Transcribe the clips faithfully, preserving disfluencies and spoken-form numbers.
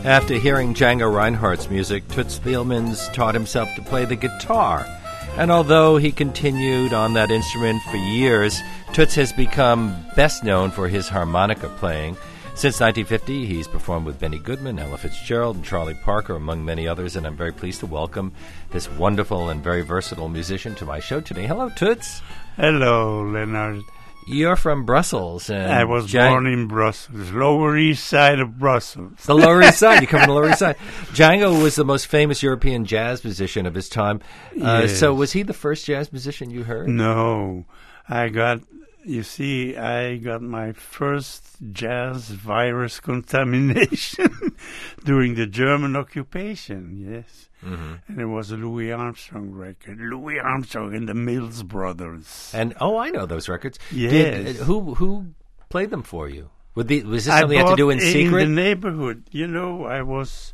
After hearing Django Reinhardt's music, Toots Thielemans taught himself to play the guitar. And although he continued on that instrument for years, Toots has become best known for his harmonica playing. Since nineteen fifty, he's performed with Benny Goodman, Ella Fitzgerald, and Charlie Parker, among many others, and I'm very pleased to welcome this wonderful and very versatile musician to my show today. Hello, Toots. Hello, Leonard. You're from Brussels. And I was Jan- born in Brussels, Lower East Side of Brussels. The Lower East Side. You come from the Lower East Side. Django was the most famous European jazz musician of his time. Uh, Yes. So was he the first jazz musician you heard? No, I got, you see, I got my first jazz virus contamination during the German occupation, yes. Mm-hmm. And it was a Louis Armstrong record, Louis Armstrong and the Mills Brothers. And oh, I know those records. Yes. Did, uh, who who played them for you? Would the, was this I something you had to bought do in secret? In the neighborhood, you know, I was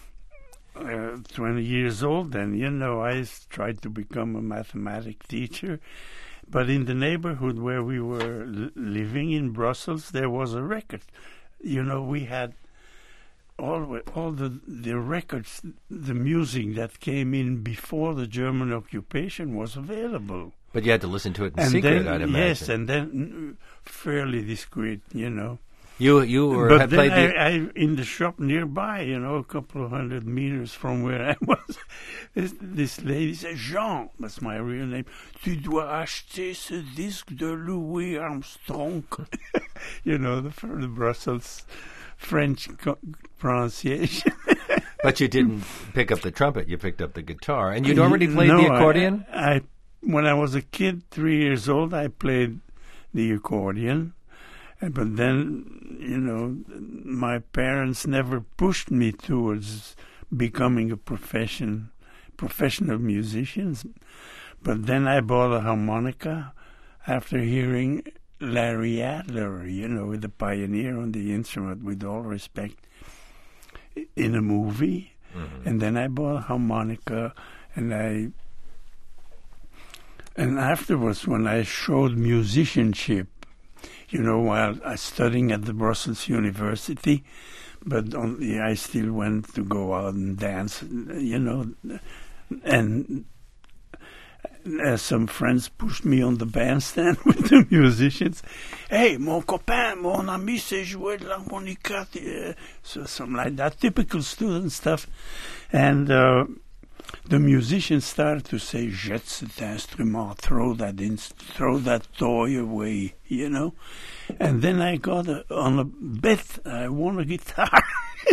uh, twenty years old then, you know, I s- tried to become a mathematics teacher. But in the neighborhood where we were l- living in Brussels, there was a record. You know, we had all all the, the records, the music that came in before the German occupation was available. But you had to listen to it in and secret, then, I'd imagine. yes, and then mm, fairly discreet, you know. You you were But had then played I, the. I, in the shop nearby, you know, a couple of hundred meters from where I was, this, this lady said, Jean, that's my real name, tu dois acheter ce disque de Louis Armstrong. You know, the, the Brussels French co- pronunciation. But you didn't pick up the trumpet. You picked up the guitar, and you'd already played No, the accordion. I, I, when I was a kid, three years old, I played the accordion. But then, you know, my parents never pushed me towards becoming a profession, professional musicians. But then I bought a harmonica after hearing Larry Adler, you know, the pioneer on the instrument, with all respect, in a movie. Mm-hmm. And then I bought a harmonica, and I... And afterwards, when I showed musicianship, you know, while I was studying at the Brussels University, but only I still went to go out and dance, you know, and uh, some friends pushed me on the bandstand with the musicians. Hey, mon copain, mon ami, c'est jouer de l'harmonica, uh, so something like that, typical student stuff, and uh, the musicians started to say, jette cet instrument, throw that in, throw that toy away, you know. And then I got a, on a bet, I won a guitar.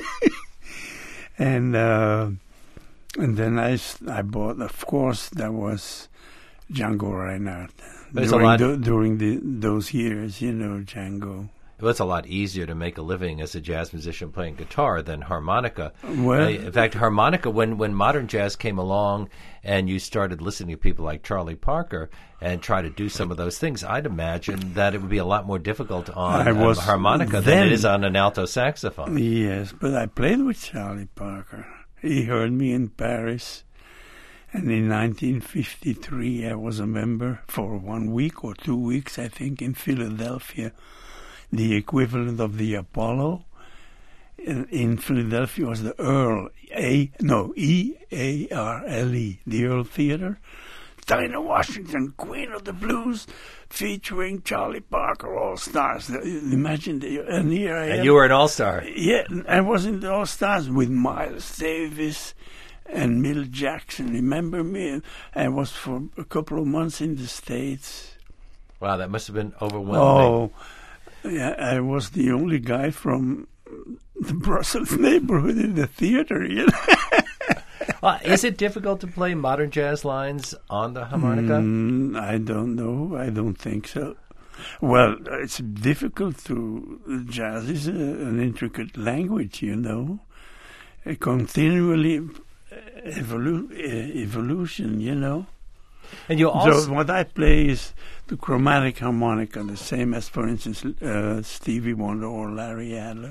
and uh, and then I, s- I bought, of course, that was Django Reinhardt. There's a During, lot- the, during the, those years, you know, Django. Well, it's a lot easier to make a living as a jazz musician playing guitar than harmonica. Well, Uh, in fact, harmonica, when, when modern jazz came along and you started listening to people like Charlie Parker and try to do some of those things, I'd imagine that it would be a lot more difficult on I um, was harmonica than then- it is on an alto saxophone. Yes, but I played with Charlie Parker. He heard me in Paris. And in nineteen fifty-three, I was a member for one week or two weeks, I think, in Philadelphia. The equivalent of the Apollo in, in Philadelphia was the Earl, A, no, E A R L E, the Earl Theater. Dinah Washington, Queen of the Blues, featuring Charlie Parker, All Stars. Imagine, the, and here I am. And you were an all-star. Yeah, I was in the All Stars with Miles Davis and Mill Jackson. Remember me? I was for a couple of months in the States. Wow, that must have been overwhelming. Oh, yeah, I was the only guy from the Brussels neighborhood in the theater, you know. Uh, is it difficult to play modern jazz lines on the harmonica? Mm, I don't know. I don't think so. Well, it's difficult to... Jazz is a, an intricate language, you know. A continually evolu- uh, evolution, you know. And you also... So what I play is the chromatic harmonica, the same as, for instance, uh, Stevie Wonder or Larry Adler.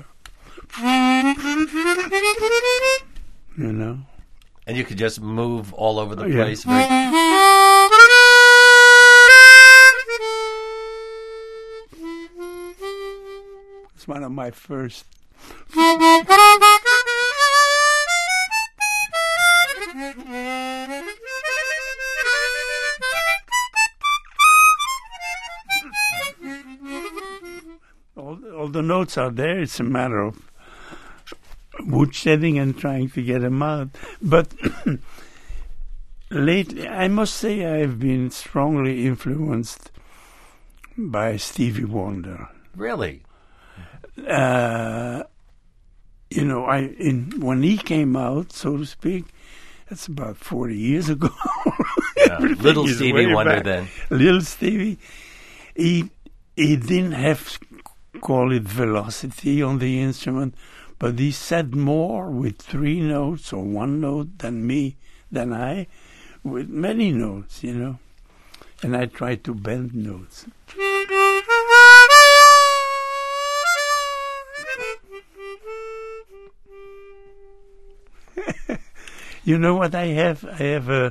You know? And you could just move all over the Oh, yeah. place. Very... It's one of my first. notes are there. It's a matter of woodshedding and trying to get them out. But lately, I must say I've been strongly influenced by Stevie Wonder. Really? Uh, you know, I in when he came out, so to speak, that's about forty years ago. Yeah, little Stevie Wonder back. then. Little Stevie. He, he didn't have, call it velocity on the instrument, but he said more with three notes or one note than me, than I, with many notes, you know. And I tried to bend notes. You know what I have? I have a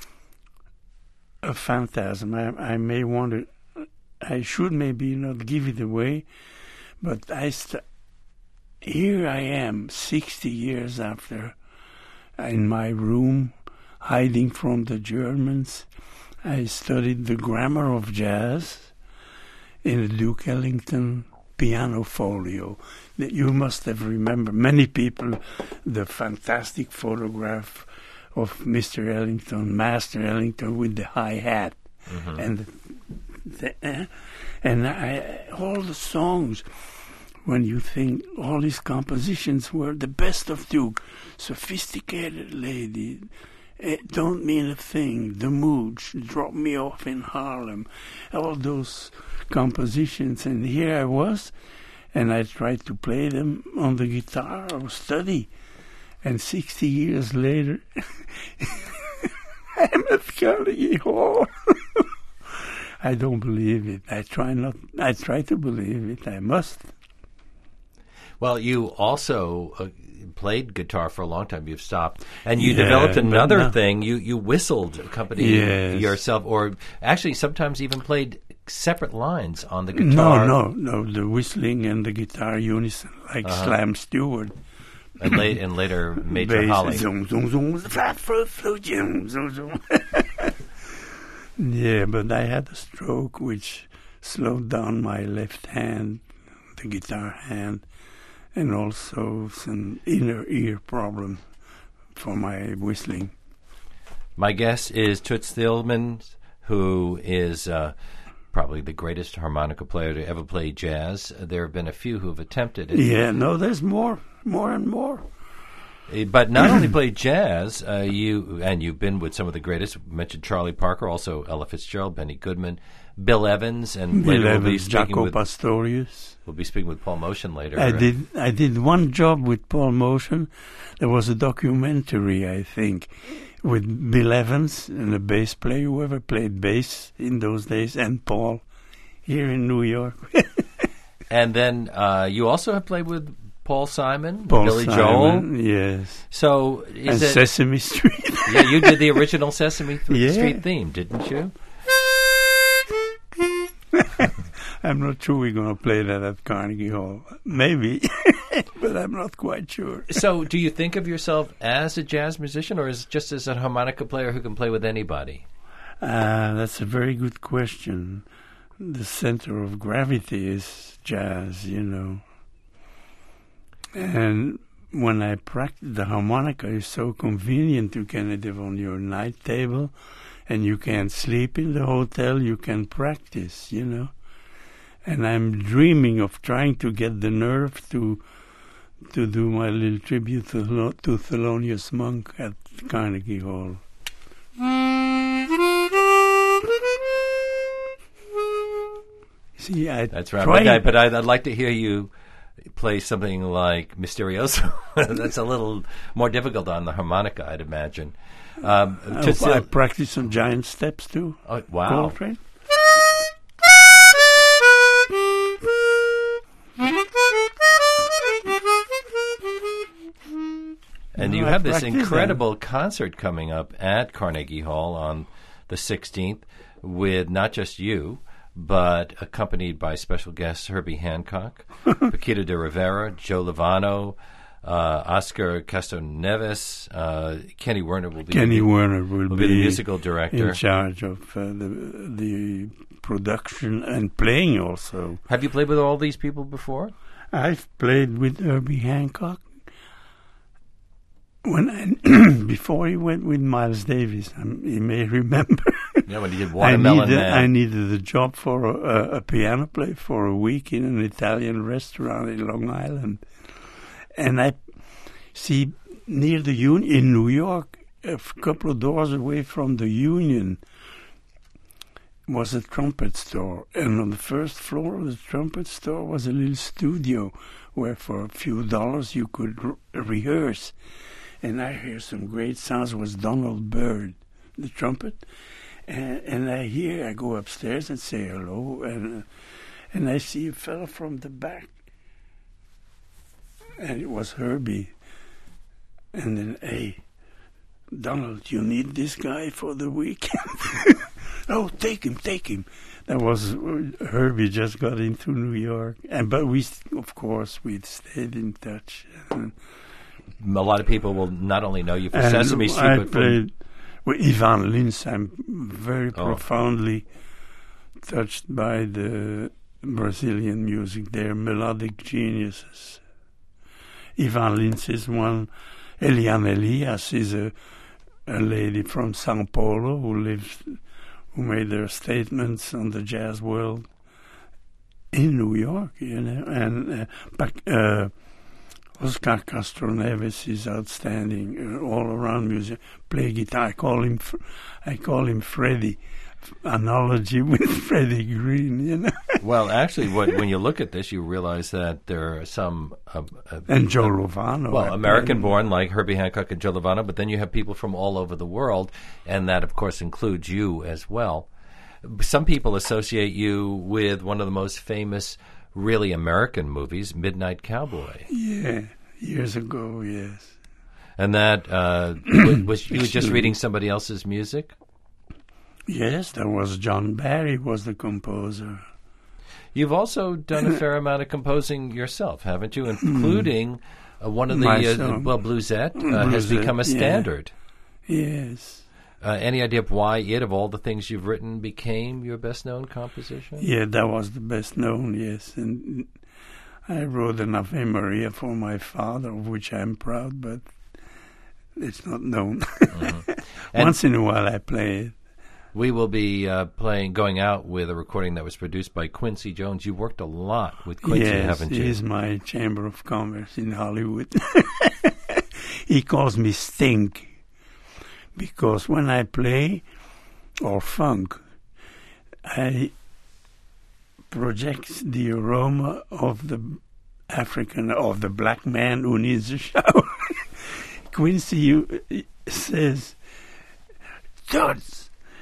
a phantasm. I, I may want to, I should maybe not give it away, but I st- here I am, sixty years after, in my room, hiding from the Germans. I studied the grammar of jazz in a Duke Ellington piano folio. You must have remembered, many people, the fantastic photograph of Mister Ellington, Master Ellington, with the high hat. Mm-hmm. And the, uh, and I, all the songs, when you think all his compositions were the best of Duke, Sophisticated Lady, uh, Don't Mean a Thing, The Mooch, Drop Me Off in Harlem, all those compositions. And here I was, and I tried to play them on the guitar or study. And sixty years later, I'm at Carnegie Hall. I don't believe it. I try not. I try to believe it. I must. Well, you also uh, played guitar for a long time. You've stopped, and you Yeah, developed another no. thing. You you whistled, accompanying Yes. yourself, or actually sometimes even played separate lines on the guitar. No, no, no. The whistling and the guitar unison, like Uh-huh. Slam Stewart. and, late, and later Major Bass, Holly. zoom, zoom, zoom, flat, fruit, fruit, zoom, zoom, zoom. Yeah, but I had a stroke which slowed down my left hand, the guitar hand, and also some inner ear problem for my whistling. My guest is Toots Thielemans, who is uh, probably the greatest harmonica player to ever play jazz. There have been a few who have attempted it. Yeah, no, there's more, more and more. But not only play jazz, uh, you and you've been with some of the greatest. We mentioned Charlie Parker, also Ella Fitzgerald, Benny Goodman, Bill Evans, and Bill later we'll be Evans, speaking Jaco with Pastorius. we'll be speaking with Paul Motion later. I did I did one job with Paul Motion. There was a documentary, I think, with Bill Evans and a bass player, whoever played bass in those days, and Paul here in New York. And then uh, you also have played with Paul Simon, Paul Billy Simon, Joel. yes. So And is it? Sesame Street. Yeah, you did the original Sesame Th- Yeah. Street theme, didn't you? I'm not sure we're going to play that at Carnegie Hall. Maybe, but I'm not quite sure. So, do you think of yourself as a jazz musician, or as just as a harmonica player who can play with anybody? Uh, that's a very good question. The center of gravity is jazz, you know. And when I practice, the harmonica is so convenient. You can have it on your night table, and you can sleep in the hotel. You can practice, you know. And I'm dreaming of trying to get the nerve to to do my little tribute to, Thel- to Thelonious Monk at Carnegie Hall. See, I That's right. tried- But, I, but I'd, I'd like to hear you play something like Mysterioso. That's a little more difficult on the harmonica, I'd imagine. Um, I, to I still- practice some giant steps too. oh, wow. Coltrane. And No, you I have this practiced that. incredible concert coming up at Carnegie Hall on the sixteenth with not just you, but accompanied by special guests Herbie Hancock, Paquita de Rivera, Joe Lovano, uh, Oscar Castroneves, uh, Kenny Werner will be Kenny the, Werner will, will be the musical director. in charge of uh, the the production and playing also. Have you played with all these people before? I've played with Herbie Hancock when I, before he went with Miles Davis. Um, you may remember. Yeah, when he did Watermelon I needed, Man. I needed a job for a, a piano player for a week in an Italian restaurant in Long Island, and I see near the Union in New York, a couple of doors away from the Union, was a trumpet store, and on the first floor of the trumpet store was a little studio where for a few dollars you could re- rehearse. And I hear some great sounds. It was Donald Byrd, the trumpet, and, and I hear, I go upstairs and say hello, and uh, and I see a fellow from the back, and it was Herbie. And then, hey, Donald, you need this guy for the weekend? Oh, take him, take him. That was Herbie just got into New York, and but we, of course, we stayed in touch. And, a lot of people will not only know you for and Sesame Street, I but played with Ivan Lins. I'm very Oh. profoundly touched by the Brazilian music. They're melodic geniuses. Ivan Lins is one. Eliane Elias is a a lady from Sao Paulo who lives. Who made their statements on the jazz world in New York, you know, and uh, back, uh, Oscar Castroneves is outstanding, uh, all around music. Play guitar. I call him, Fr- I call him Freddie. Analogy with Freddie Green, you know. well, actually, what, when you look at this, you realize that there are some uh, uh, And Joe Lovano. well, American-born like Herbie Hancock and Joe Lovano, but then you have people from all over the world, and that, of course, includes you as well. Some people associate you with one of the most famous, really American movies, Midnight Cowboy. Yeah, years ago, yes. And that uh, was, was you just reading somebody else's music? Yes, that was John Barry was the composer. You've also done a fair amount of composing yourself, haven't you? Including uh, one of the, uh, well, Bluesette uh, has Bluesette, become a yeah. standard. Yes. Uh, any idea of why it, of all the things you've written, became your best-known composition? Yeah, that was the best known, yes. And I wrote an Ave Maria for my father, of which I'm proud, but it's not known. Mm-hmm. Once in a while I play it. We will be uh, playing, going out with a recording that was produced by Quincy Jones. You worked a lot with Quincy, yes, haven't you? he is my Chamber of Commerce in Hollywood. He calls me Stink because when I play, or funk, I project the aroma of the African, of the black man who needs a shower. Quincy you, says, Toots,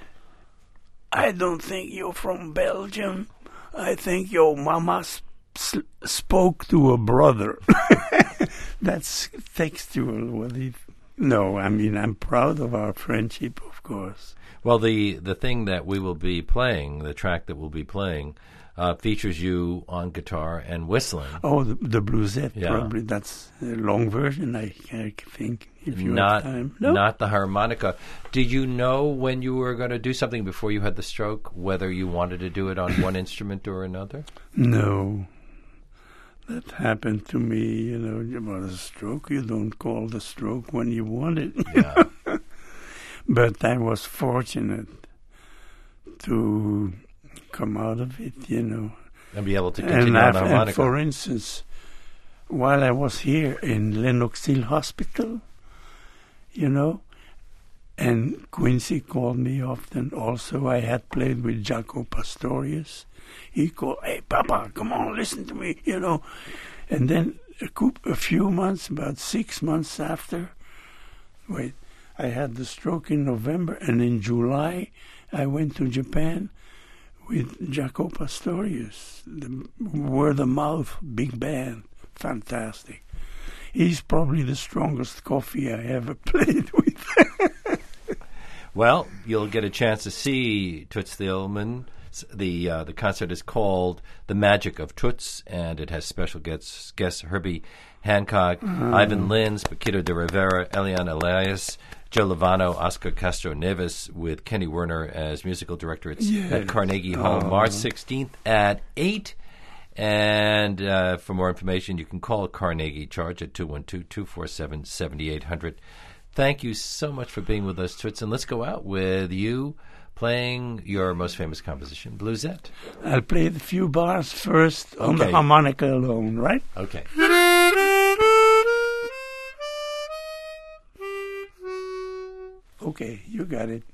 I don't think you're from Belgium. I think your mama sp- spoke to a brother. That's textual. What he, no, I mean, I'm proud of our friendship, of course. Well, the, the thing that we will be playing, the track that we'll be playing, uh, features you on guitar and whistling. Oh, the, the Bluesette, Yeah. probably. That's a long version, I, I think, if you Not, have time. not the harmonica. Did you know when you were going to do something before you had the stroke, whether you wanted to do it on one instrument or another? No. That happened to me, you know, about a stroke. You don't call the stroke when you want it. Yeah. But I was fortunate to come out of it, you know. And be able to And, continue on I've, and harmonica. for instance, while I was here in Lenox Hill Hospital, you know, and Quincy called me often also. I had played with Jaco Pastorius. He called, hey, Papa, come on, listen to me, you know. And then a, coup, a few months, about six months after, wait, I had the stroke in November, and in July I went to Japan with Jaco Pastorius, the word of mouth, big band, fantastic. He's probably the strongest coffee I ever played with. Well, you'll get a chance to see Toots Thielemans. The uh, the concert is called The Magic of Toots, and it has special guests, guests Herbie Hancock, Mm. Ivan Lins, Paquito de Rivera, Eliane Elias, Joe Lovano, Oscar Castroneves, with Kenny Werner as musical director. It's Yes. at Carnegie Hall, Oh. March sixteenth at eight. And uh, for more information, you can call Carnegie Charge at two one two, two four seven, seven eight zero zero. Thank you so much for being with us, Toots. And let's go out with you playing your most famous composition, Bluesette. I'll play the few bars first on Okay. the harmonica alone, right? Okay. Okay, you got it.